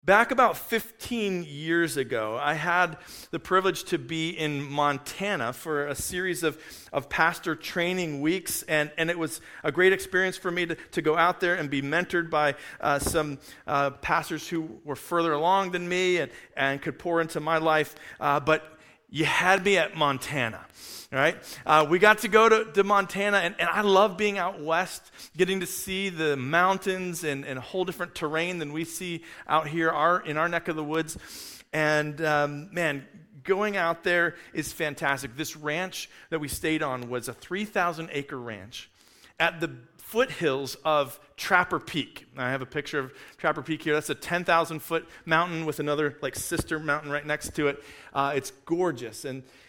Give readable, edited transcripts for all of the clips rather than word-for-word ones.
Back about 15 years ago, I had the privilege to be in Montana for a series of pastor training weeks, and it was a great experience for me to go out there and be mentored by some pastors who were further along than me and could pour into my life, but you had me at Montana. All right, we got to go to Montana, and I love being out west, getting to see the mountains and a whole different terrain than we see out here in our neck of the woods. And man, going out there is fantastic. This ranch that we stayed on was a 3,000-acre ranch at the foothills of Trapper Peak. I have a picture of Trapper Peak here. That's a 10,000-foot mountain with another sister mountain right next to it. It's gorgeous,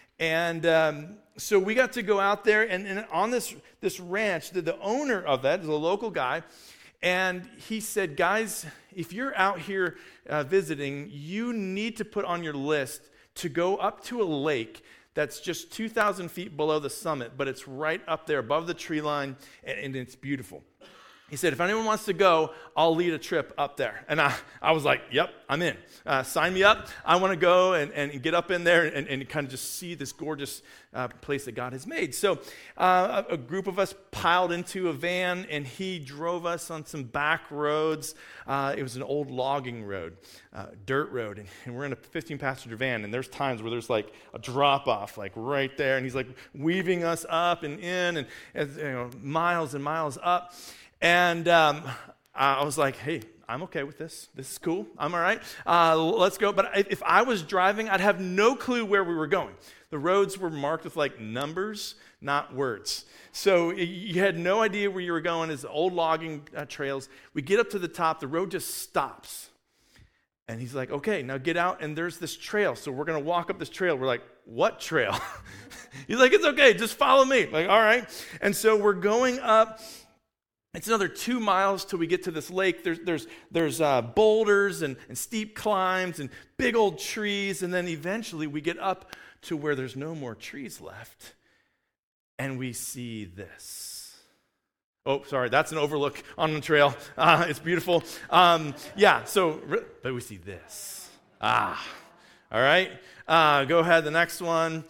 and so we got to go out there, and on this ranch, the owner of that is a local guy, and he said, guys, if you're out here visiting, you need to put on your list to go up to a lake that's just 2,000 feet below the summit, but it's right up there above the tree line, and it's beautiful. He said, if anyone wants to go, I'll lead a trip up there. And I was like, yep, I'm in. Sign me up. I want to go and get up in there and kind of just see this gorgeous place that God has made. So a group of us piled into a van, and he drove us on some back roads. It was an old logging road, dirt road, and we're in a 15-passenger van, and there's times where there's a drop-off right there, and he's weaving us up and in and miles and miles up. And I was like, hey, I'm okay with this. This is cool. I'm all right. Let's go. But if I was driving, I'd have no clue where we were going. The roads were marked with numbers, not words. So you had no idea where you were going. It's old logging trails. We get up to the top. The road just stops. And he's like, okay, now get out. And there's this trail. So we're going to walk up this trail. We're like, what trail? He's like, it's okay. Just follow me. All right. And so we're going up. It's another 2 miles till we get to this lake. There's boulders and steep climbs and big old trees, and then eventually we get up to where there's no more trees left, and we see this. Oh, sorry, that's an overlook on the trail. It's beautiful. But we see this. All right. Go ahead, the next one.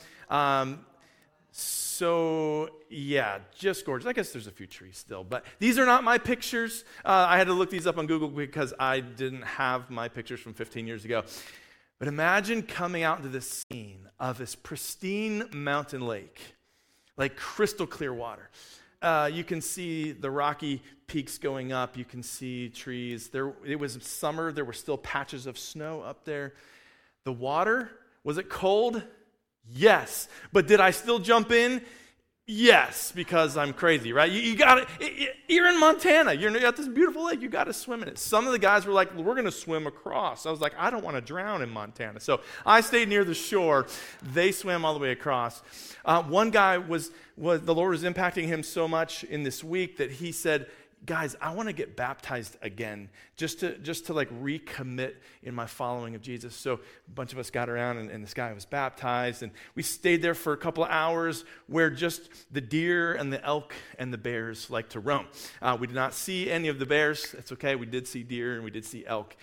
So, yeah, just gorgeous. I guess there's a few trees still, but these are not my pictures. I had to look these up on Google because I didn't have my pictures from 15 years ago. But imagine coming out into this scene of this pristine mountain lake, crystal clear water. You can see the rocky peaks going up. You can see trees. It was summer. There were still patches of snow up there. The water, was it cold? Yes. But did I still jump in? Yes, because I'm crazy, right? You got it. You're in Montana. You're at this beautiful lake. You got to swim in it. Some of the guys were like, we're going to swim across. I was like, I don't want to drown in Montana. So I stayed near the shore. They swam all the way across. One guy was the Lord was impacting him so much in this week that he said, guys, I want to get baptized again, just to recommit in my following of Jesus. So a bunch of us got around, and this guy was baptized, and we stayed there for a couple of hours where just the deer and the elk and the bears like to roam. We did not see any of the bears. It's okay. We did see deer, and we did see elk,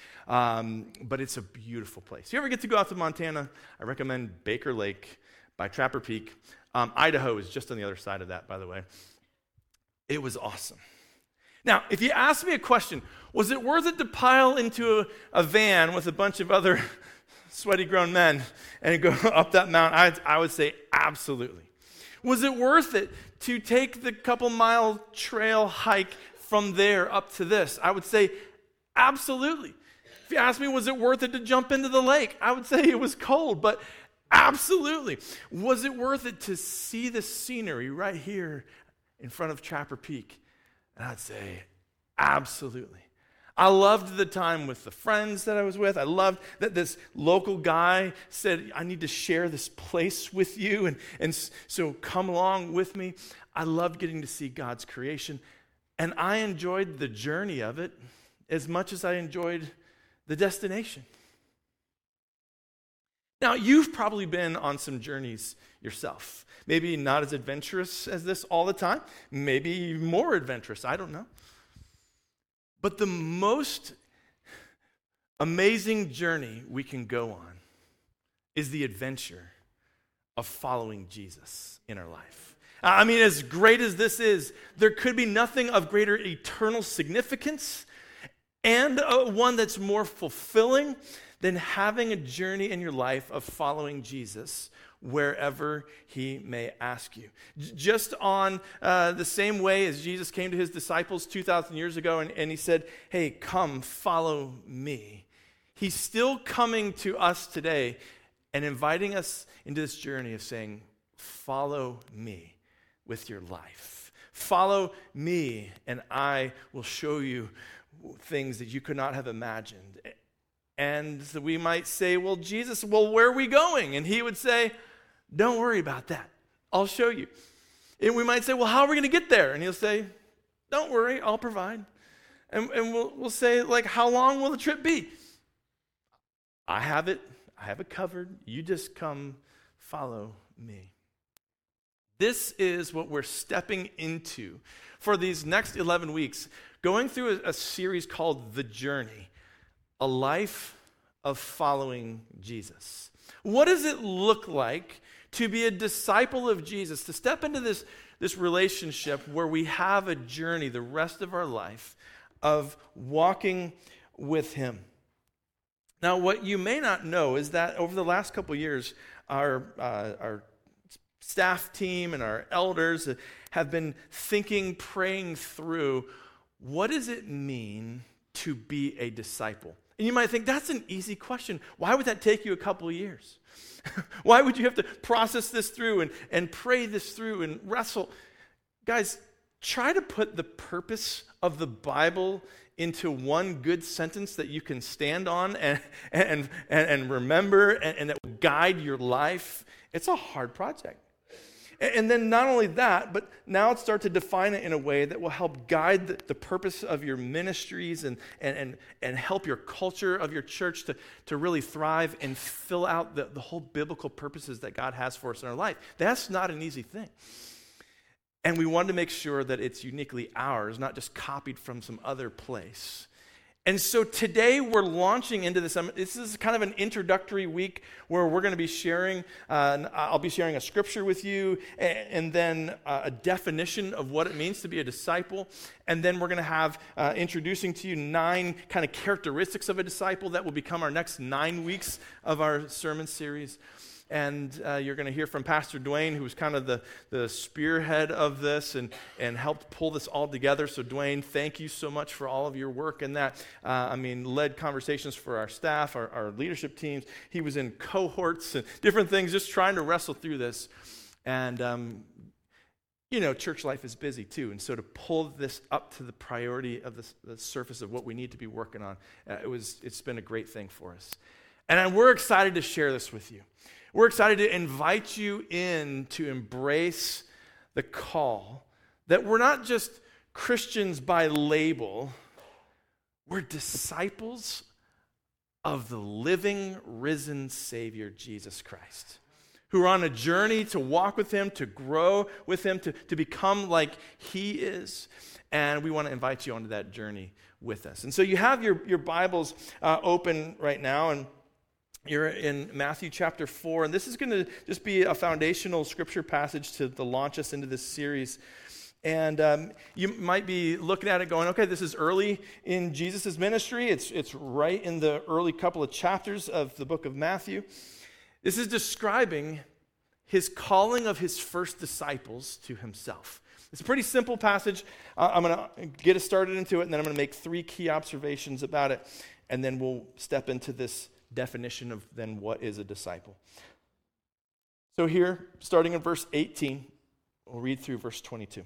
but it's a beautiful place. If you ever get to go out to Montana, I recommend Baker Lake by Trapper Peak. Idaho is just on the other side of that, by the way. It was awesome. Now, if you ask me a question, was it worth it to pile into a van with a bunch of other sweaty grown men and go up that mountain? I would say absolutely. Was it worth it to take the couple-mile trail hike from there up to this? I would say absolutely. If you ask me, was it worth it to jump into the lake? I would say it was cold, but absolutely. Was it worth it to see the scenery right here in front of Trapper Peak? And I'd say, absolutely. I loved the time with the friends that I was with. I loved that this local guy said, I need to share this place with you, and so come along with me. I loved getting to see God's creation, and I enjoyed the journey of it as much as I enjoyed the destination. Now, you've probably been on some journeys yourself. Maybe not as adventurous as this all the time. Maybe more adventurous. I don't know. But the most amazing journey we can go on is the adventure of following Jesus in our life. I mean, as great as this is, there could be nothing of greater eternal significance and one that's more fulfilling than having a journey in your life of following Jesus wherever he may ask you. Just on the same way as Jesus came to his disciples 2,000 years ago and he said, hey, come, follow me. He's still coming to us today and inviting us into this journey of saying, follow me with your life. Follow me and I will show you things that you could not have imagined. And we might say, well, Jesus, where are we going? And he would say, don't worry about that. I'll show you. And we might say, well, how are we going to get there? And he'll say, don't worry, I'll provide. And we'll say, like, how long will the trip be? I have it covered. You just come follow me. This is what we're stepping into for these next 11 weeks, going through a series called The Journey, a life of following Jesus. What does it look like to be a disciple of Jesus, to step into this relationship where we have a journey the rest of our life of walking with him? Now, what you may not know is that over the last couple of years, our staff team and our elders have been thinking, praying through, what does it mean to be a disciple? And you might think, that's an easy question. Why would that take you a couple of years? Why would you have to process this through and pray this through and wrestle? Guys, try to put the purpose of the Bible into one good sentence that you can stand on and remember and that will guide your life. It's a hard project. And then not only that, but now start to define it in a way that will help guide the purpose of your ministries and help your culture of your church to really thrive and fill out the whole biblical purposes that God has for us in our life. That's not an easy thing. And we wanted to make sure that it's uniquely ours, not just copied from some other place. And so today we're launching into this. This is kind of an introductory week where we're going to be sharing, I'll be sharing a scripture with you and then a definition of what it means to be a disciple. And then we're going to have introducing to you 9 kind of characteristics of a disciple that will become our next 9 weeks of our sermon series. And you're going to hear from Pastor Dwayne, who was kind of the spearhead of this and helped pull this all together. So Dwayne, thank you so much for all of your work in that. Led conversations for our staff, our leadership teams. He was in cohorts and different things, just trying to wrestle through this. And, church life is busy too. And so to pull this up to the priority of the surface of what we need to be working on, it's been a great thing for us. And we're excited to share this with you. We're excited to invite you in to embrace the call that we're not just Christians by label, we're disciples of the living, risen Savior, Jesus Christ, who are on a journey to walk with him, to grow with him, to become like he is. And we want to invite you onto that journey with us. And so you have your Bibles open right now, and you're in Matthew chapter 4, and this is going to just be a foundational scripture passage to launch us into this series. And you might be looking at it going, okay, this is early in Jesus' ministry. It's right in the early couple of chapters of the book of Matthew. This is describing his calling of his first disciples to himself. It's a pretty simple passage. I'm going to get us started into it, and then I'm going to make 3 key observations about it, and then we'll step into this definition of then what is a disciple. So here, starting in verse 18, we'll read through verse 22.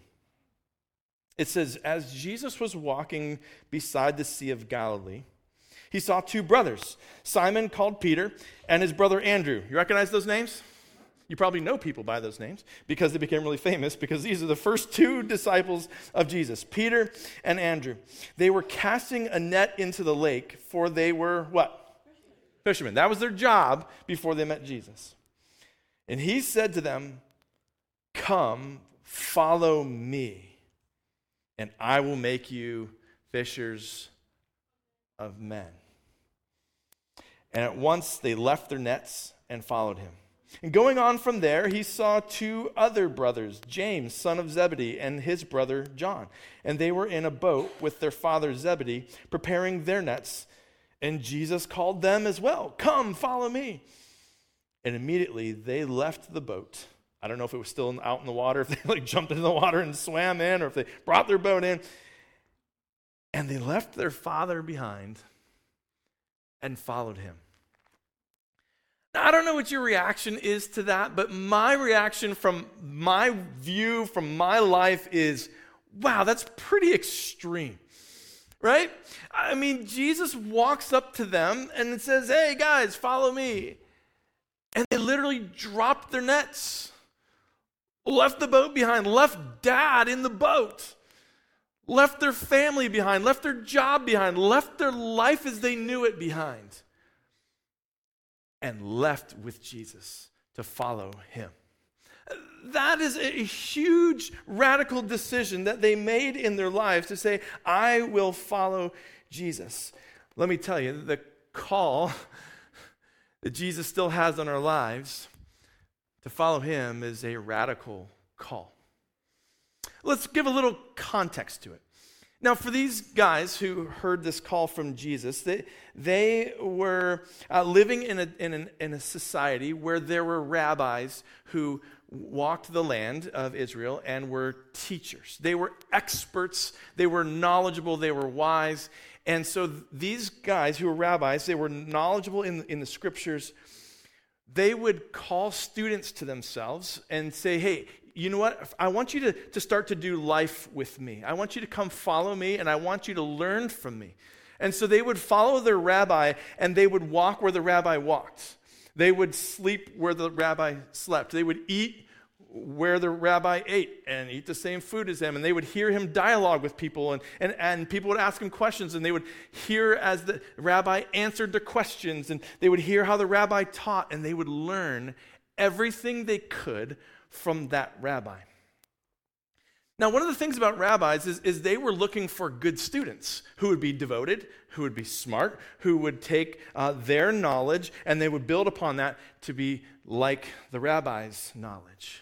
It says, as Jesus was walking beside the Sea of Galilee, he saw 2 brothers, Simon called Peter and his brother Andrew. You recognize those names? You probably know people by those names because they became really famous, because these are the first 2 disciples of Jesus, Peter and Andrew. They were casting a net into the lake, for they were what? Fishermen. That was their job before they met Jesus. And he said to them, come, follow me, and I will make you fishers of men. And at once they left their nets and followed him. And going on from there, he saw two other brothers, James, son of Zebedee, and his brother John. And they were in a boat with their father Zebedee, preparing their nets. And Jesus called them as well. Come, follow me. And immediately they left the boat. I don't know if it was still out in the water, if they jumped into the water and swam in, or if they brought their boat in. And they left their father behind and followed him. Now, I don't know what your reaction is to that, but my reaction from my view, from my life is, wow, that's pretty extreme, right? I mean, Jesus walks up to them and says, hey, guys, follow me. And they literally dropped their nets, left the boat behind, left dad in the boat, left their family behind, left their job behind, left their life as they knew it behind, and left with Jesus to follow him. That is a huge, radical decision that they made in their lives to say, I will follow Jesus. Let me tell you, the call that Jesus still has on our lives to follow him is a radical call. Let's give a little context to it. Now, for these guys who heard this call from Jesus, they were living in a society where there were rabbis who walked the land of Israel and were teachers. They were experts, they were knowledgeable, they were wise. And so these guys who were rabbis, they were knowledgeable in the scriptures. They would call students to themselves and say, hey, you know what? I want you to start to do life with me. I want you to come follow me, and I want you to learn from me. And so they would follow their rabbi, and they would walk where the rabbi walked. They would sleep where the rabbi slept. They would eat where the rabbi ate and eat the same food as him. And they would hear him dialogue with people, and people would ask him questions, and they would hear as the rabbi answered their questions, and they would hear how the rabbi taught, and they would learn everything they could from that rabbi. Now, one of the things about rabbis is they were looking for good students who would be devoted, who would be smart, who would take their knowledge, and they would build upon that to be like the rabbi's knowledge.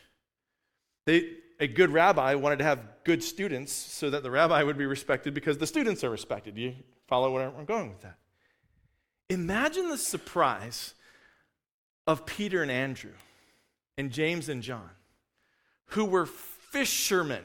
A good rabbi wanted to have good students so that the rabbi would be respected because the students are respected. Do you follow where I'm going with that? Imagine the surprise of Peter and Andrew and James and John, who were fishermen,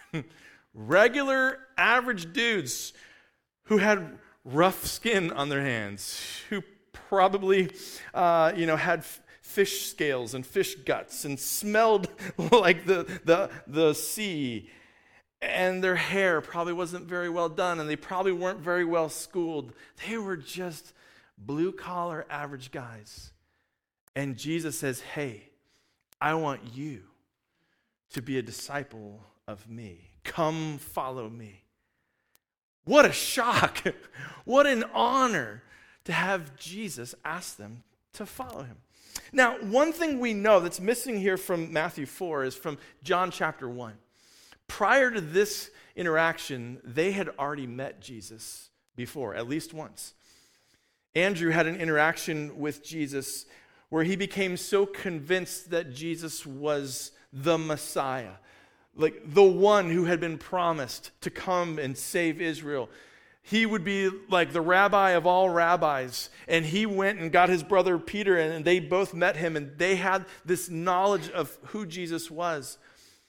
regular, average dudes who had rough skin on their hands, who probably, had fish scales and fish guts and smelled like the sea. And their hair probably wasn't very well done, and they probably weren't very well schooled. They were just blue-collar, average guys. And Jesus says, hey, I want you to be a disciple of me. Come follow me. What a shock. What an honor to have Jesus ask them to follow him. Now, one thing we know that's missing here from Matthew 4 is from John chapter 1. Prior to this interaction, they had already met Jesus before, at least once. Andrew had an interaction with Jesus where he became so convinced that Jesus was the Messiah, like the one who had been promised to come and save Israel. He would be like the rabbi of all rabbis. And he went and got his brother Peter, and they both met him, and they had this knowledge of who Jesus was.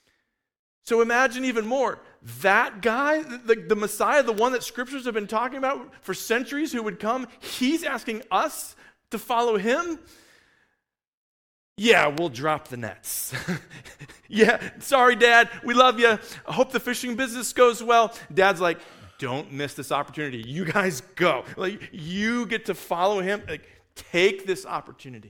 So imagine even more, that guy, the Messiah, the one that scriptures have been talking about for centuries who would come, he's asking us to follow him? Yeah, we'll drop the nets. Yeah, sorry, Dad, we love you. I hope the fishing business goes well. Dad's like, don't miss this opportunity. You guys go. Like, you get to follow him. Like, take this opportunity.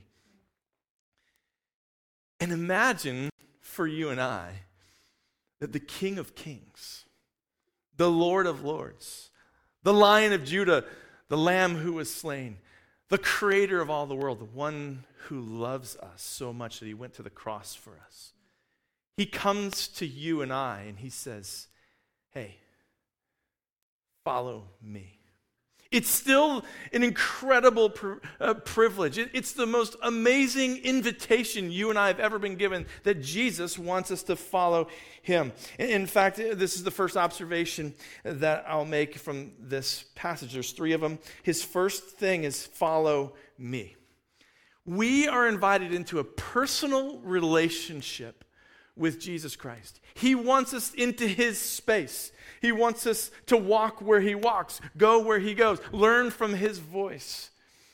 And imagine for you and I that the King of Kings, the Lord of Lords, the Lion of Judah, the Lamb who was slain, the creator of all the world, the one who loves us so much that he went to the cross for us. He comes to you and I and he says, hey, follow me. It's still an incredible privilege. It's the most amazing invitation you and I have ever been given, that Jesus wants us to follow him. In fact, this is the first observation that I'll make from this passage. There's 3 of them. His first thing is follow me. We are invited into a personal relationship with Jesus Christ. He wants us into his space. He wants us to walk where he walks, go where he goes, learn from his voice.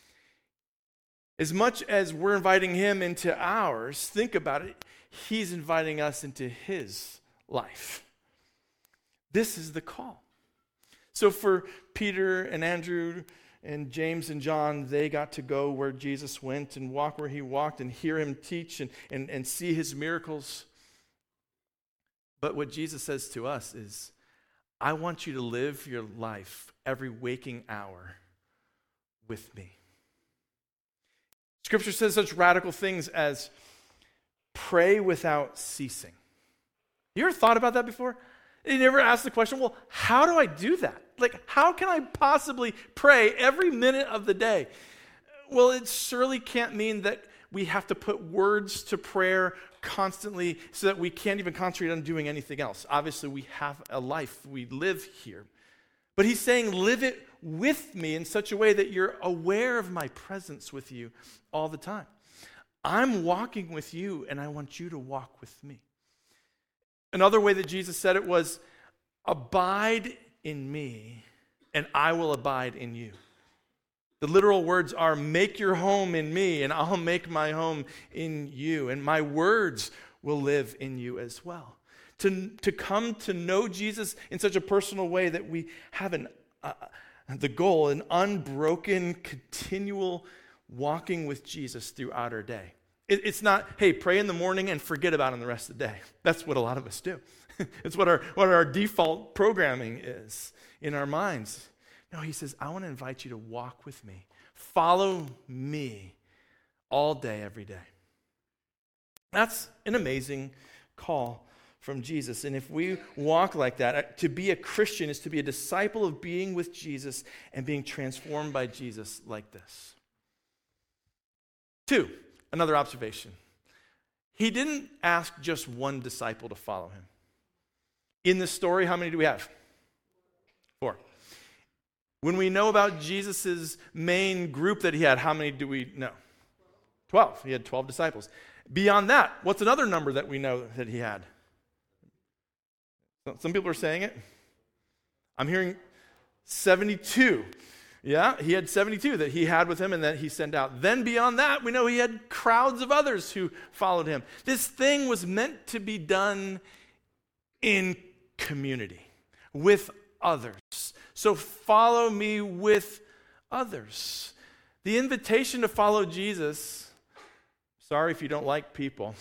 As much as we're inviting him into ours, think about it, he's inviting us into his life. This is the call. So for Peter and Andrew and James and John, they got to go where Jesus went and walk where he walked and hear him teach and see his miracles. But what Jesus says to us is, I want you to live your life every waking hour with me. Scripture says such radical things as pray without ceasing. You ever thought about that before? You never asked the question, well, how do I do that? Like, how can I possibly pray every minute of the day? Well, it surely can't mean that we have to put words to prayer constantly so that we can't even concentrate on doing anything else. Obviously, we have a life. We live here. But he's saying, live it with me in such a way that you're aware of my presence with you all the time. I'm walking with you, and I want you to walk with me. Another way that Jesus said it was, abide in me, and I will abide in you. The literal words are, make your home in me, and I'll make my home in you, and my words will live in you as well. To come to know Jesus in such a personal way that we have the goal, an unbroken, continual walking with Jesus throughout our day. It's not, hey, pray in the morning and forget about it the rest of the day. That's what a lot of us do. It's what our default programming is in our minds. No, he says, I want to invite you to walk with me. Follow me all day, every day. That's an amazing call from Jesus. And if we walk like that, to be a Christian is to be a disciple of being with Jesus and being transformed by Jesus like this. 2, another observation. He didn't ask just one disciple to follow him. In this story, how many do we have? 4. When we know about Jesus' main group that he had, how many do we know? 12. He had 12 disciples. Beyond that, what's another number that we know that he had? Some people are saying it. I'm hearing 72. Yeah, he had 72 that he had with him and that he sent out. Then beyond that, we know he had crowds of others who followed him. This thing was meant to be done in community, with others. So follow me with others. The invitation to follow Jesus, sorry if you don't like people,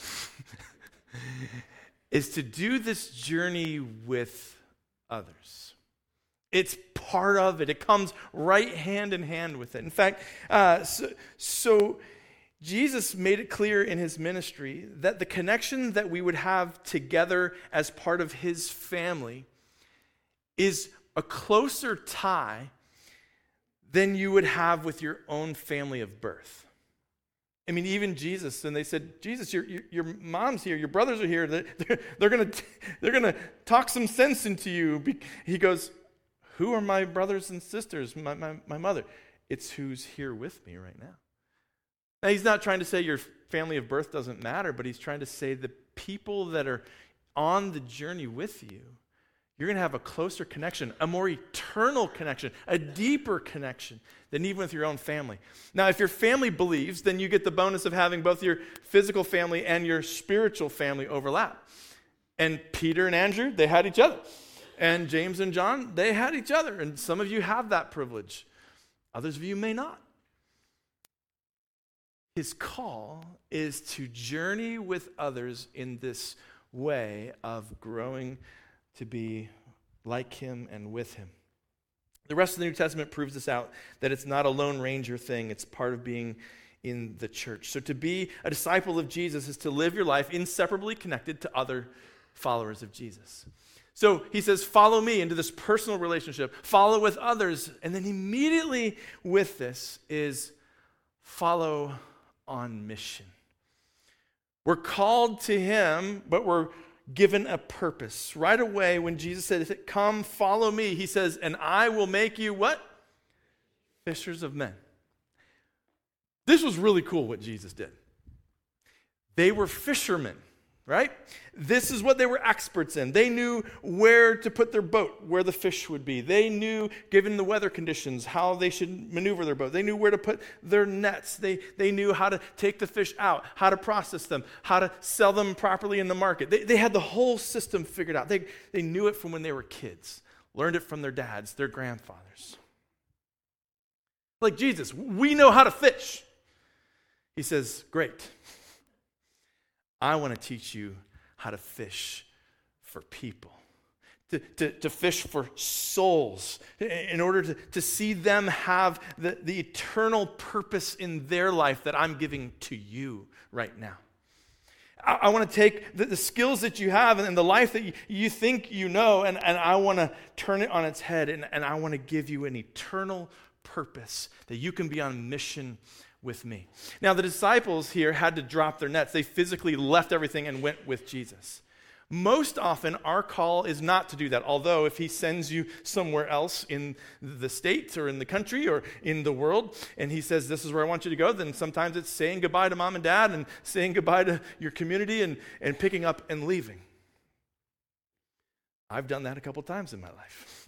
is to do this journey with others. It's part of it. It comes right hand in hand with it. In fact, so Jesus made it clear in his ministry that the connection that we would have together as part of his family is a closer tie than you would have with your own family of birth. I mean, even Jesus, and they said, Jesus, your mom's here, your brothers are here, they're gonna talk some sense into you. He goes, who are my brothers and sisters, my mother? It's who's here with me right now. Now, he's not trying to say your family of birth doesn't matter, but he's trying to say the people that are on the journey with you, you're going to have a closer connection, a more eternal connection, a deeper connection than even with your own family. Now, if your family believes, then you get the bonus of having both your physical family and your spiritual family overlap. And Peter and Andrew, they had each other. And James and John, they had each other. And some of you have that privilege. Others of you may not. His call is to journey with others in this way of growing to be like him and with him. The rest of the New Testament proves this out, that it's not a Lone Ranger thing. It's part of being in the church. So to be a disciple of Jesus is to live your life inseparably connected to other followers of Jesus. So he says, follow me into this personal relationship, follow with others. And then immediately with this is follow on mission. We're called to him, but we're given a purpose. Right away, when Jesus said, come follow me, he says, and I will make you what? Fishers of men. This was really cool what Jesus did. They were fishermen, right? This is what they were experts in. They knew where to put their boat, where the fish would be. They knew, given the weather conditions, how they should maneuver their boat. They knew where to put their nets. They knew how to take the fish out, how to process them, how to sell them properly in the market. They had the whole system figured out. They knew it from when they were kids, learned it from their dads, their grandfathers. Like Jesus, we know how to fish. He says, great. I want to teach you how to fish for people, to fish for souls, in order to see them have the eternal purpose in their life that I'm giving to you right now. I want to take the skills that you have and the life that you think you know, and I want to turn it on its head, and I want to give you an eternal purpose that you can be on mission with me. Now, the disciples here had to drop their nets. They physically left everything and went with Jesus. Most often, our call is not to do that. Although, if he sends you somewhere else in the States or in the country or in the world, and he says, this is where I want you to go, then sometimes it's saying goodbye to mom and dad and saying goodbye to your community and picking up and leaving. I've done that a couple times in my life.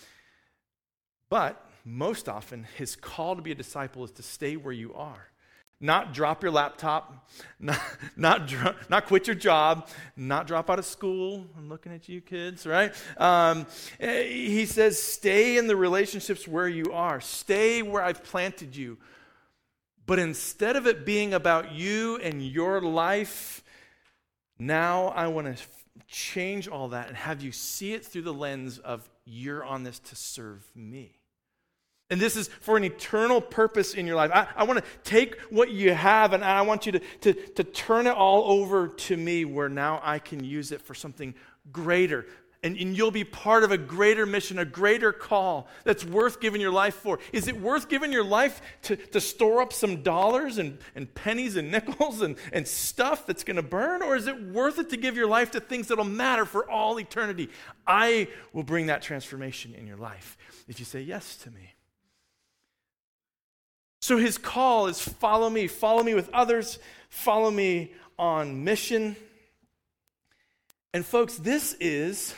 But most often, his call to be a disciple is to stay where you are. Not drop your laptop, not quit your job, not drop out of school. I'm looking at you kids, right? He says, stay in the relationships where you are. Stay where I've planted you. But instead of it being about you and your life, now I want to change all that and have you see it through the lens of you're on this to serve me. And this is for an eternal purpose in your life. I want to take what you have and I want you to turn it all over to me, where now I can use it for something greater. And you'll be part of a greater mission, a greater call that's worth giving your life for. Is it worth giving your life to store up some dollars and pennies and nickels and stuff that's going to burn? Or is it worth it to give your life to things that will matter for all eternity? I will bring that transformation in your life if you say yes to me. So his call is follow me with others, follow me on mission. And folks, this is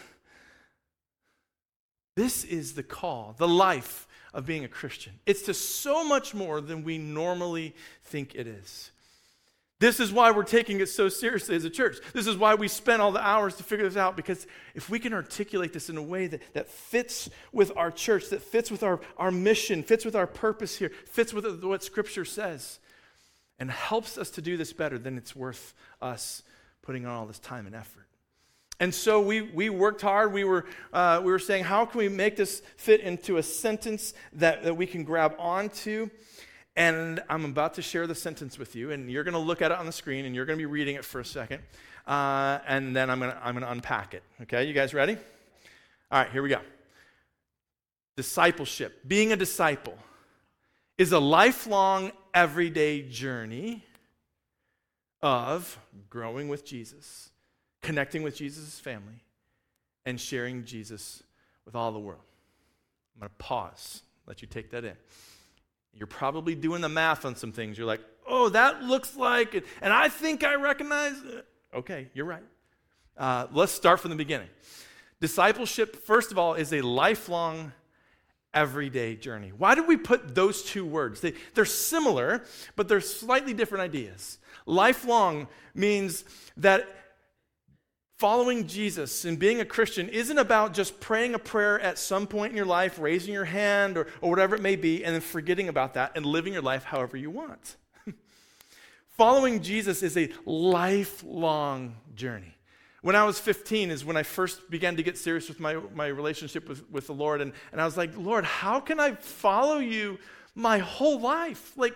the call, the life of being a Christian. It's to so much more than we normally think it is. This is why we're taking it so seriously as a church. This is why we spent all the hours to figure this out, because if we can articulate this in a way that fits with our church, that fits with our mission, fits with our purpose here, fits with what Scripture says, and helps us to do this better, then it's worth us putting on all this time and effort. And so we worked hard. We were saying, how can we make this fit into a sentence that we can grab onto? And I'm about to share the sentence with you, and you're going to look at it on the screen, and you're going to be reading it for a second, and then I'm going to unpack it. Okay, you guys ready? All right, here we go. Discipleship, being a disciple, is a lifelong, everyday journey of growing with Jesus, connecting with Jesus' family, and sharing Jesus with all the world. I'm going to pause, let you take that in. You're probably doing the math on some things. You're like, oh, that looks like it, and I think I recognize it. Okay, you're right. Let's start from the beginning. Discipleship, first of all, is a lifelong, everyday journey. Why did we put those two words? They're similar, but they're slightly different ideas. Lifelong means that following Jesus and being a Christian isn't about just praying a prayer at some point in your life, raising your hand or whatever it may be, and then forgetting about that and living your life however you want. Following Jesus is a lifelong journey. When I was 15 is when I first began to get serious with my relationship with the Lord, and I was like, Lord, how can I follow you my whole life? Like,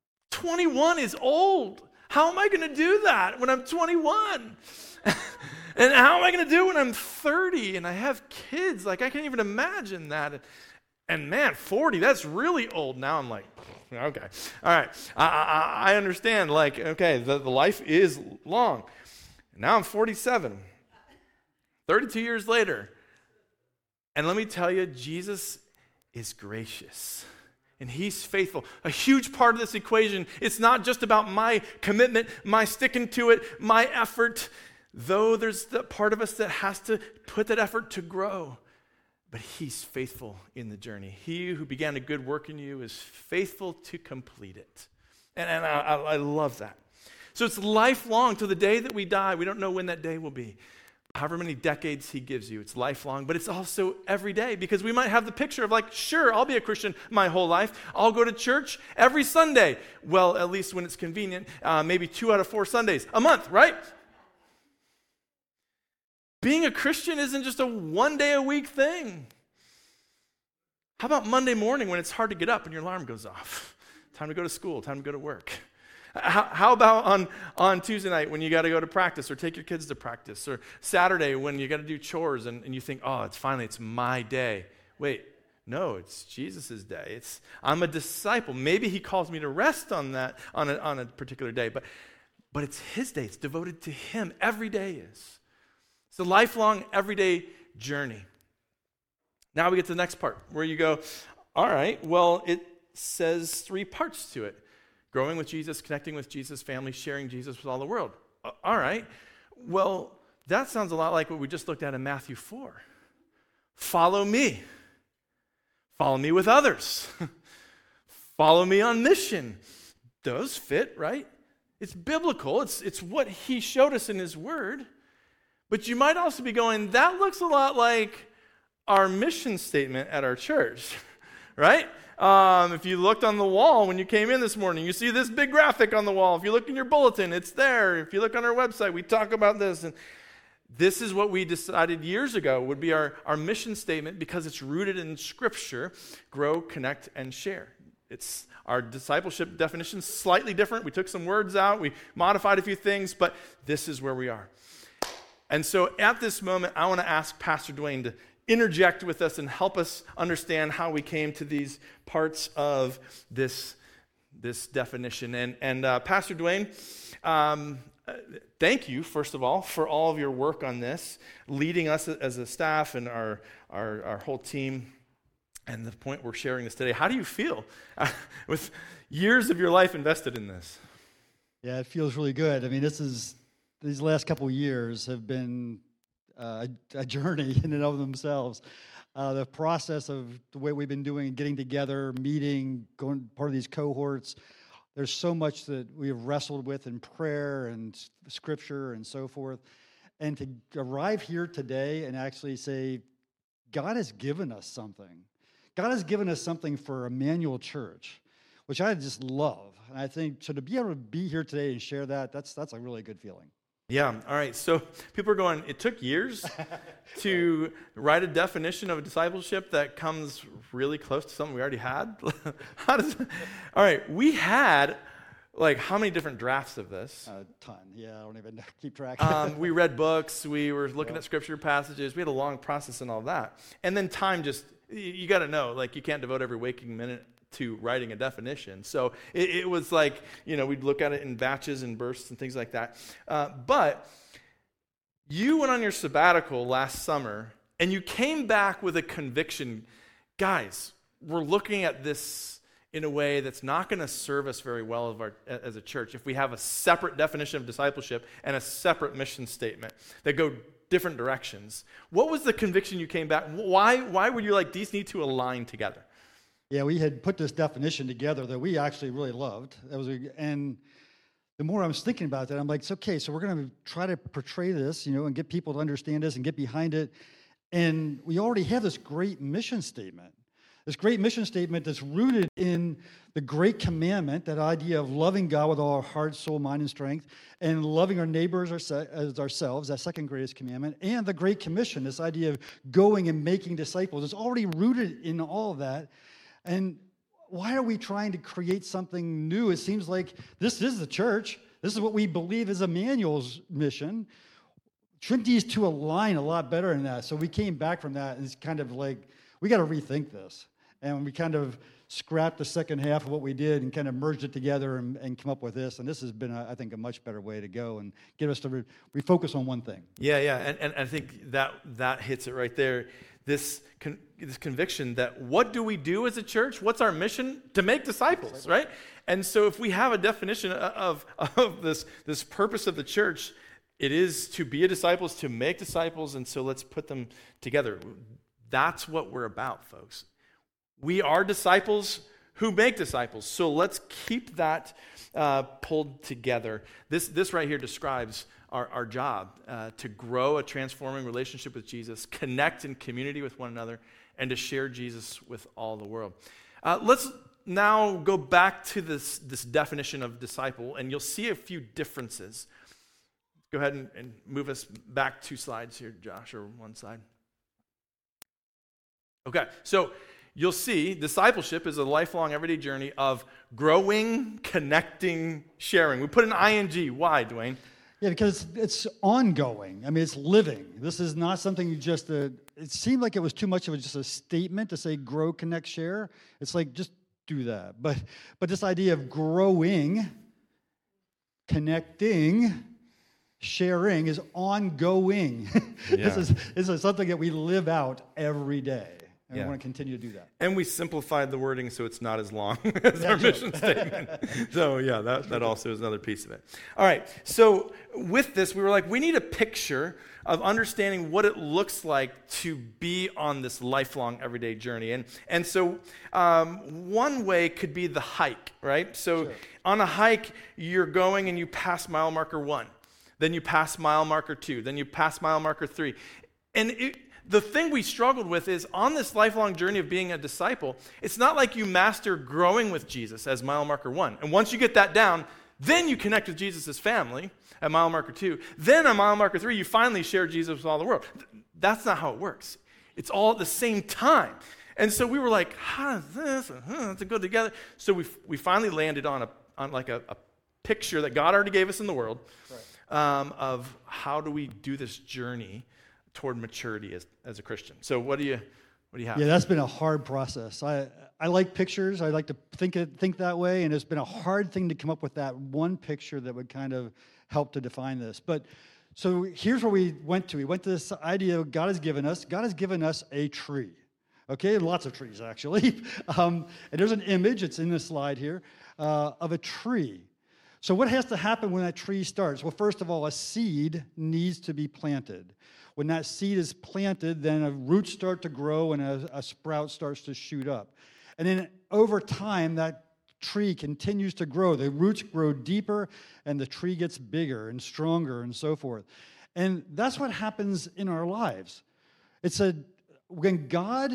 21 is old. How am I going to do that when I'm 21? And how am I going to do it when I'm 30 and I have kids? Like, I can't even imagine that. And man, 40, that's really old. Now I'm like, okay. All right. I understand. Like, okay, the life is long. Now I'm 47, 32 years later. And let me tell you, Jesus is gracious. And he's faithful. A huge part of this equation, it's not just about my commitment, my sticking to it, my effort, though there's the part of us that has to put that effort to grow. But he's faithful in the journey. He who began a good work in you is faithful to complete it. And I love that. So it's lifelong to the day that we die. We don't know when that day will be. However many decades he gives you, it's lifelong, but it's also every day, because we might have the picture of like, sure, I'll be a Christian my whole life. I'll go to church every Sunday. Well, at least when it's convenient, maybe 2 out of 4 Sundays a month, right? Being a Christian isn't just a one-day-a-week thing. How about Monday morning when it's hard to get up and your alarm goes off? Time to go to school, time to go to work. How about on Tuesday night when you got to go to practice or take your kids to practice, or Saturday when you got to do chores and you think, oh, it's my day. Wait, no, it's Jesus' day. I'm a disciple. Maybe he calls me to rest on that on a particular day, but it's his day. It's devoted to him. Every day is. It's a lifelong, everyday journey. Now we get to the next part where you go, all right, well, it says 3 parts to it. Growing with Jesus, connecting with Jesus, family, sharing Jesus with all the world. All right. Well, that sounds a lot like what we just looked at in Matthew 4. Follow me. Follow me with others. Follow me on mission. Those fit, right? It's biblical. It's what he showed us in his word. But you might also be going, that looks a lot like our mission statement at our church, right? If you looked on the wall when you came in this morning, you see this big graphic on the wall. If you look in your bulletin, it's there. If you look on our website, we talk about this. And this is what we decided years ago would be our mission statement, because it's rooted in Scripture: grow, connect, and share. It's our discipleship definition, slightly different. We took some words out. We modified a few things, but this is where we are. And so at this moment, I want to ask Pastor Dwayne to interject with us and help us understand how we came to these parts of this definition. And Pastor Dwayne, thank you, first of all, for all of your work on this, leading us as a staff and our whole team, and the point we're sharing this today. How do you feel with years of your life invested in this? Yeah, it feels really good. I mean, these last couple of years have been a journey in and of themselves. The process of the way we've been doing, getting together, meeting, going part of these cohorts, there's so much that we have wrestled with in prayer and Scripture and so forth. And to arrive here today and actually say, God has given us something. God has given us something for Emmanuel Church, which I just love. And I think, so to be able to be here today and share that, that's a really good feeling. Yeah, all right. So people are going, it took years to write a definition of a discipleship that comes really close to something we already had? All right, we had, like, how many different drafts of this? A ton. Yeah, I don't even keep track. We read books. We were looking at Scripture passages. We had a long process and all that. And then time just, you got to know, like, you can't devote every waking minute to writing a definition. So it was like, we'd look at it in batches and bursts and things like that. But you went on your sabbatical last summer, and you came back with a conviction. Guys, we're looking at this in a way that's not going to serve us very well as a church if we have a separate definition of discipleship and a separate mission statement that go different directions. What was the conviction you came back? Why were you like, these need to align together? Yeah, we had put this definition together that we actually really loved. And the more I was thinking about that, I'm like, it's okay, so we're going to try to portray this, and get people to understand this and get behind it. And we already have this great mission statement. This great mission statement that's rooted in the great commandment, that idea of loving God with all our heart, soul, mind, and strength, and loving our neighbors as ourselves, that second greatest commandment, and the Great Commission, this idea of going and making disciples. It's already rooted in all of that. And why are we trying to create something new? It seems like this is the church. This is what we believe is Emmanuel's mission. shouldn't these two align a lot better in that? So we came back from that, and it's kind of like, we got to rethink this. And we kind of scrapped the second half of what we did and kind of merged it together and come up with this. And this has been, I think, a much better way to go and get us to refocus on one thing. Yeah. And I think that hits it right there. This conviction that what do we do as a church? What's our mission? To make disciples, right? And so if we have a definition of this purpose of the church, it is to be a disciples, to make disciples, and so let's put them together. That's what we're about, folks. We are disciples who make disciples. So let's keep that pulled together. This right here describes our job to grow a transforming relationship with Jesus, connect in community with one another, and to share Jesus with all the world. Let's now go back to this definition of disciple, and you'll see a few differences. Go ahead and move us back 2 slides here, Josh, or one slide. Okay, so you'll see discipleship is a lifelong, everyday journey of growing, connecting, sharing. We put an ing. Why, Dwayne? Yeah, because it's ongoing. I mean, it's living. This is not something you just, it seemed like it was too much of just a statement to say grow, connect, share. It's like, just do that. But this idea of growing, connecting, sharing is ongoing. Yeah. This is something that we live out every day. And we want to continue to do that. And we simplified the wording so it's not as long as our mission statement. So yeah, that also is another piece of it. All right, so with this, we were like, we need a picture of understanding what it looks like to be on this lifelong everyday journey. And so one way could be the hike, right? So on a hike, you're going and you pass mile marker 1. Then you pass mile marker 2. Then you pass mile marker 3. And the thing we struggled with is on this lifelong journey of being a disciple, it's not like you master growing with Jesus as mile marker 1. And once you get that down, then you connect with Jesus' family at mile marker 2. Then on mile marker 3, you finally share Jesus with all the world. That's not how it works. It's all at the same time. And so we were like, how does this to go together? So we finally landed on a picture that God already gave us in the world, right, of how do we do this journey toward maturity as a Christian. So what do you have? Yeah, that's been a hard process. I like pictures. I like to think that way, and it's been a hard thing to come up with that one picture that would kind of help to define this. But so here's where we went to. We went to this idea God has given us a tree. Okay, lots of trees actually. And there's an image, it's in the slide here, of a tree. So what has to happen when that tree starts? Well, first of all, a seed needs to be planted. When that seed is planted, then a root starts to grow and a sprout starts to shoot up. And then over time, that tree continues to grow. The roots grow deeper and the tree gets bigger and stronger and so forth. And that's what happens in our lives. When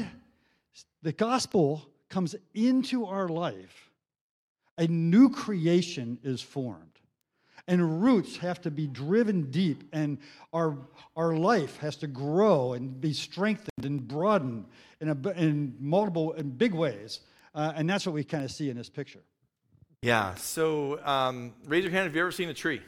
the gospel comes into our life, a new creation is formed. And roots have to be driven deep, and our life has to grow and be strengthened and broadened in multiple and big ways. And that's what we kind of see in this picture. Yeah, so raise your hand if you've ever seen a tree.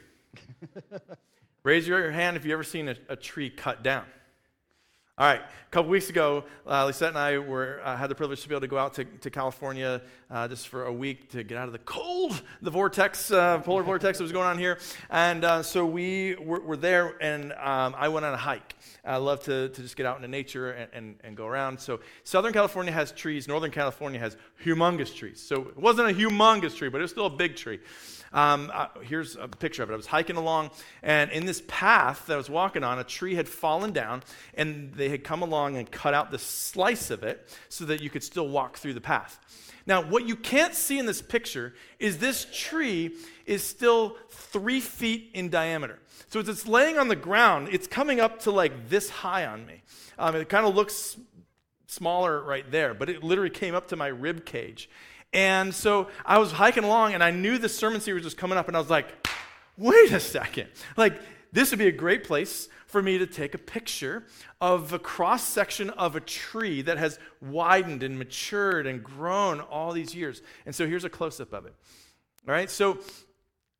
Raise your hand if you've ever seen a tree cut down. All right, a couple weeks ago, Lisette and I had the privilege to be able to go out to California just for a week to get out of the cold, the vortex, polar vortex that was going on here. And so we were there, and I went on a hike. I love to just get out into nature and go around. So Southern California has trees. Northern California has humongous trees. So it wasn't a humongous tree, but it was still a big tree. Here's a picture of it. I was hiking along, and in this path that I was walking on, a tree had fallen down, and they had come along and cut out this slice of it so that you could still walk through the path. Now, what you can't see in this picture is this tree is still 3 feet in diameter. So as it's laying on the ground, it's coming up to like this high on me. It kind of looks smaller right there, but it literally came up to my rib cage. And so I was hiking along, and I knew the sermon series was coming up, and I was like, wait a second. Like, this would be a great place for me to take a picture of a cross-section of a tree that has widened and matured and grown all these years. And so here's a close-up of it. All right, so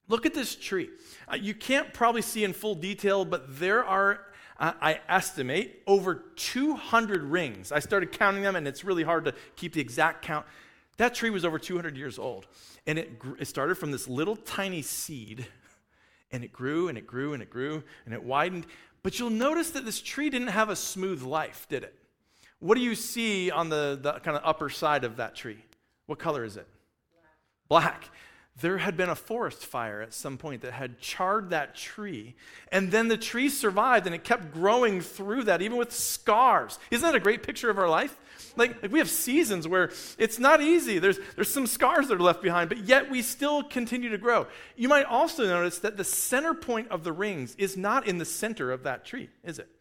Look at this tree. You can't probably see in full detail, but there are, I estimate, over 200 rings. I started counting them, and it's really hard to keep the exact count. That tree was over 200 years old, and it started from this little tiny seed, and it grew, and it grew, and it grew, and it widened. But you'll notice that this tree didn't have a smooth life, did it? What do you see on the kind of upper side of that tree? What color is it? Black. There had been a forest fire at some point that had charred that tree, and then the tree survived, and it kept growing through that, even with scars. Isn't that a great picture of our life? Like we have seasons where it's not easy. There's some scars that are left behind, but yet we still continue to grow. You might also notice that the center point of the rings is not in the center of that tree, is it?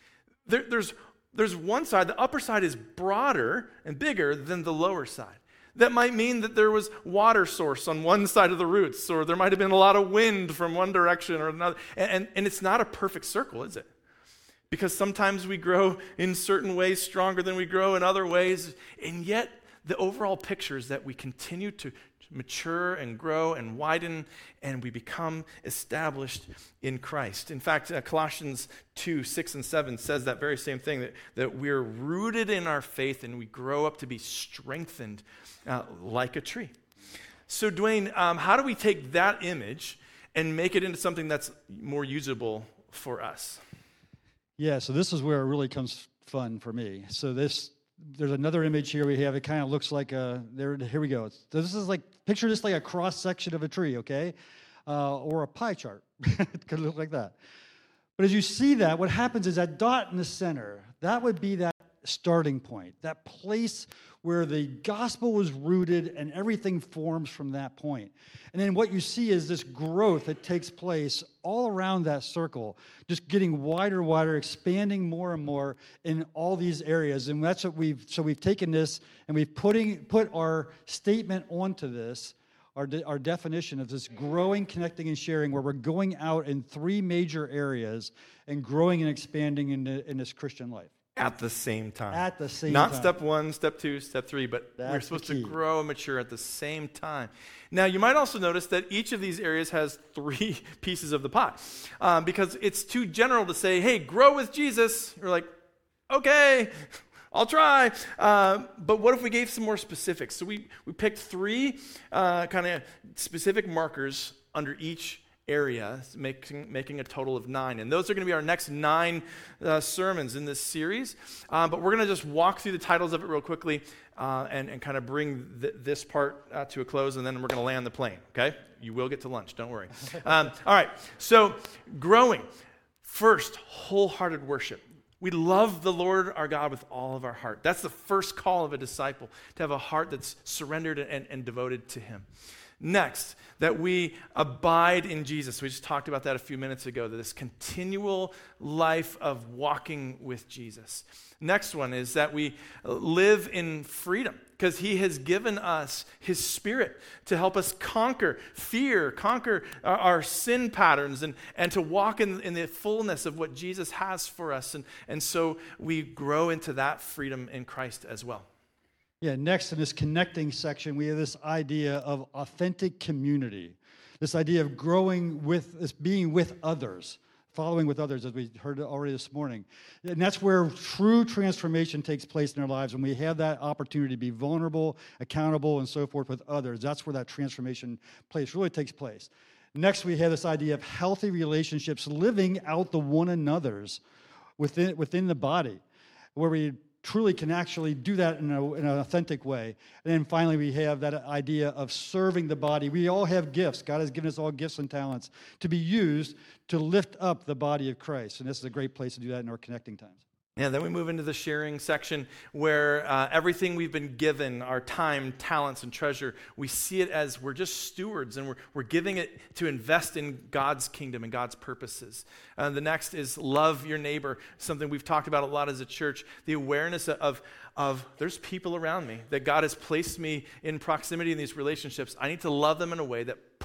There's one side, the upper side is broader and bigger than the lower side. That might mean that there was water source on one side of the roots, or there might have been a lot of wind from one direction or another. And it's not a perfect circle, is it? Because sometimes we grow in certain ways stronger than we grow in other ways, and yet the overall picture is that we continue to mature and grow and widen, and we become established in Christ. In fact, Colossians 2, 6 and 7 says that very same thing, that we're rooted in our faith and we grow up to be strengthened like a tree. So Dwayne, how do we take that image and make it into something that's more usable for us? Yeah, so this is where it really comes fun for me. So there's another image here we have. It kind of looks like here we go. So this is like, picture this like a cross section of a tree, okay? Or a pie chart. It could look like that. But as you see that, what happens is that dot in the center, that would be that starting point, that place where the gospel was rooted and everything forms from that point. And then what you see is this growth that takes place all around that circle, just getting wider, expanding more and more in all these areas. And that's what we've taken this and we've put our statement onto this, our definition of this growing, connecting, and sharing, where we're going out in three major areas and growing and expanding in this Christian life. At the same time. At the same time. Not time. step 1, step 2, step 3, but we're supposed to grow and mature at the same time. Now, you might also notice that each of these areas has 3 pieces of the pie, because it's too general to say, hey, grow with Jesus. You're like, okay, I'll try. But what if we gave some more specifics? So we picked 3 kind of specific markers under each area, making a total of 9. And those are going to be our next 9 sermons in this series. But we're going to just walk through the titles of it real quickly and kind of bring this part to a close, and then we're going to land the plane, okay? You will get to lunch, don't worry. All right, so growing. First, wholehearted worship. We love the Lord our God with all of our heart. That's the first call of a disciple, to have a heart that's surrendered and devoted to Him. Next, that we abide in Jesus. We just talked about that a few minutes ago, that this continual life of walking with Jesus. Next one is that we live in freedom, because He has given us His Spirit to help us conquer fear, conquer our sin patterns, and to walk in the fullness of what Jesus has for us. And so we grow into that freedom in Christ as well. Yeah, next in this connecting section, we have this idea of authentic community, this idea of growing with, this being with others, following with others, as we heard already this morning. And that's where true transformation takes place in our lives, when we have that opportunity to be vulnerable, accountable, and so forth with others. That's where that transformation really takes place. Next, we have this idea of healthy relationships, living out the one another's within the body, where we truly can actually do that in an authentic way. And then finally, we have that idea of serving the body. We all have gifts. God has given us all gifts and talents to be used to lift up the body of Christ. And this is a great place to do that in our connecting times. Yeah, then we move into the sharing section, where everything we've been given, our time, talents, and treasure, we see it as we're just stewards, and we're giving it to invest in God's kingdom and God's purposes. The next is love your neighbor, something we've talked about a lot as a church, the awareness of there's people around me, that God has placed me in proximity in these relationships. I need to love them in a way that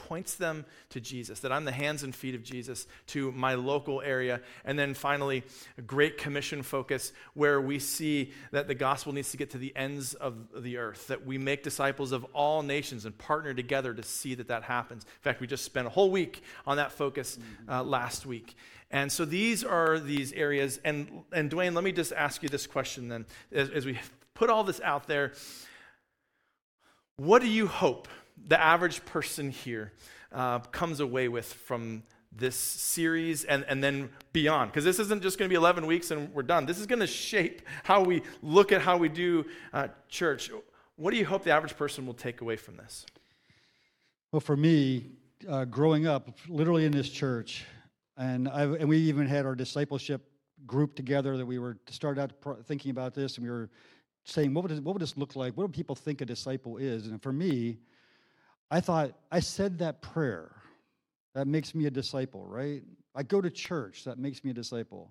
points them to Jesus, that I'm the hands and feet of Jesus to my local area. And then finally, a Great Commission focus where we see that the gospel needs to get to the ends of the earth, that we make disciples of all nations and partner together to see that that happens. In fact, we just spent a whole week on that focus last week. And so these are these areas. And Dwayne, let me just ask you this question then. As we put all this out there, what do you hope the average person here comes away with from this series and then beyond? Because this isn't just going to be 11 weeks and we're done. This is going to shape how we look at how we do church. What do you hope the average person will take away from this? Well, for me, growing up literally in this church, and we even had our discipleship group together that we were started out thinking about this, and we were saying, what would this look like? What do people think a disciple is? And for me, I thought, I said that prayer. That makes me a disciple, right? I go to church. That makes me a disciple.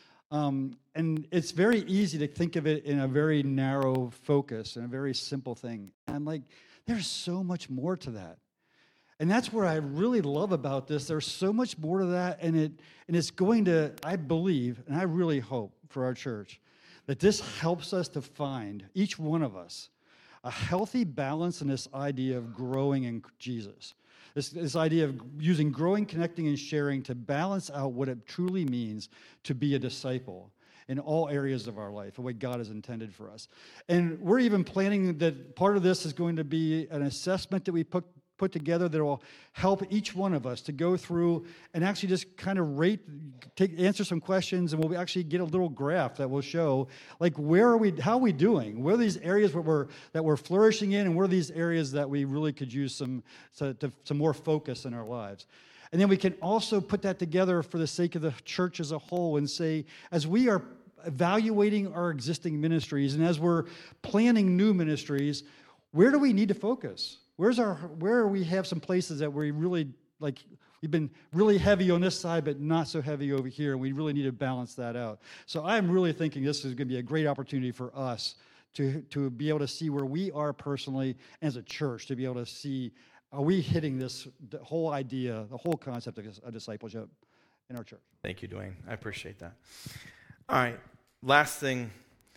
And it's very easy to think of it in a very narrow focus and a very simple thing. And I'm like, there's so much more to that. And that's where I really love about this. There's so much more to that, and it's going to, I believe, and I really hope for our church, that this helps us to find, each one of us, a healthy balance in this idea of growing in Jesus. This idea of using growing, connecting, and sharing to balance out what it truly means to be a disciple in all areas of our life and what God has intended for us. And we're even planning that part of this is going to be an assessment that we put together that will help each one of us to go through and actually just kind of answer some questions, and we'll actually get a little graph that will show, like, how are we doing? Where are these areas that we're flourishing in, and where are these areas that we really could use some more focus in our lives? And then we can also put that together for the sake of the church as a whole and say, as we are evaluating our existing ministries and as we're planning new ministries, where do we need to focus? Where we have some places that we really, like, we've been really heavy on this side, but not so heavy over here, and we really need to balance that out. So I'm really thinking this is going to be a great opportunity for us to be able to see where we are personally as a church, to be able to see, are we hitting the whole idea, the whole concept of discipleship in our church? Thank you, Dwayne. I appreciate that. All right, last thing.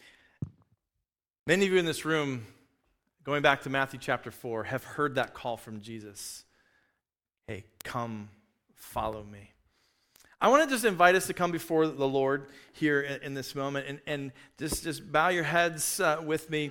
Many of you in this room, going back to Matthew chapter 4, have heard that call from Jesus. Hey, come, follow me. I want to just invite us to come before the Lord here in this moment and just bow your heads with me.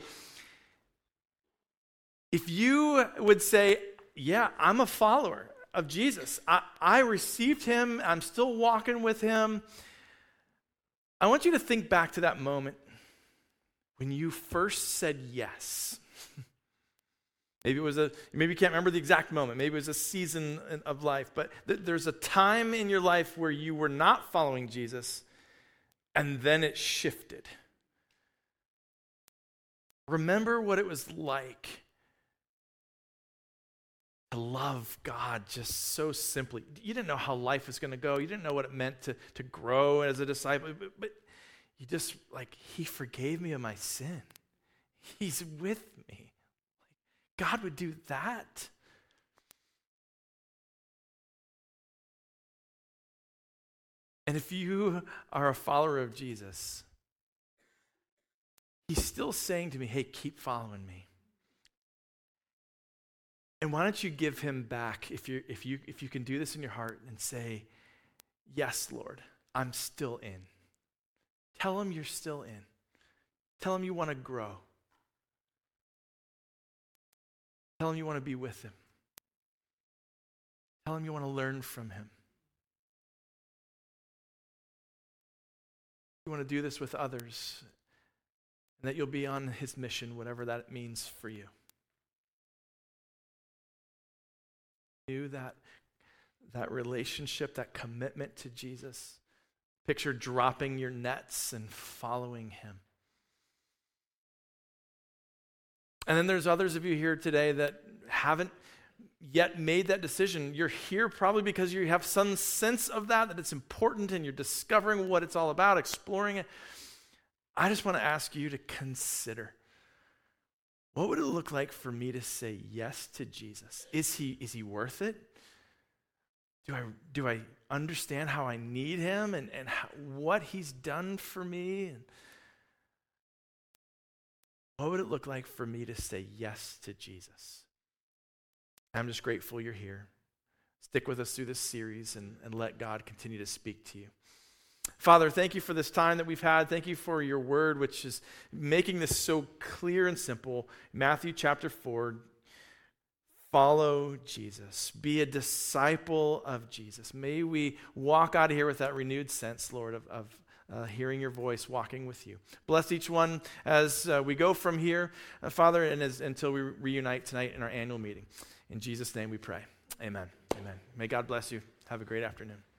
If you would say, yeah, I'm a follower of Jesus. I received him. I'm still walking with him. I want you to think back to that moment when you first said yes. Maybe you can't remember the exact moment. Maybe it was a season of life. But there's a time in your life where you were not following Jesus, and then it shifted. Remember what it was like to love God just so simply. You didn't know how life was going to go. You didn't know what it meant to grow as a disciple. But you just, like, he forgave me of my sin. He's with me. God would do that. And if you are a follower of Jesus, he's still saying to me, hey, keep following me. And why don't you give him back, if you can do this in your heart, and say, yes, Lord, I'm still in. Tell him you're still in. Tell him you want to grow. Tell him you want to be with him. Tell him you want to learn from him. You want to do this with others, and that you'll be on his mission, whatever that means for you. That relationship, that commitment to Jesus. Picture dropping your nets and following him. And then there's others of you here today that haven't yet made that decision. You're here probably because you have some sense of that it's important, and you're discovering what it's all about, exploring it. I just want to ask you to consider, what would it look like for me to say yes to Jesus? Is he worth it? Do I understand how I need him and what he's done for me? And what would it look like for me to say yes to Jesus? I'm just grateful you're here. Stick with us through this series and let God continue to speak to you. Father, thank you for this time that we've had. Thank you for your word, which is making this so clear and simple. Matthew chapter 4, follow Jesus. Be a disciple of Jesus. May we walk out of here with that renewed sense, Lord, of hearing your voice, walking with you. Bless each one as we go from here, Father, and until we reunite tonight in our annual meeting. In Jesus' name we pray. Amen. Amen. May God bless you. Have a great afternoon.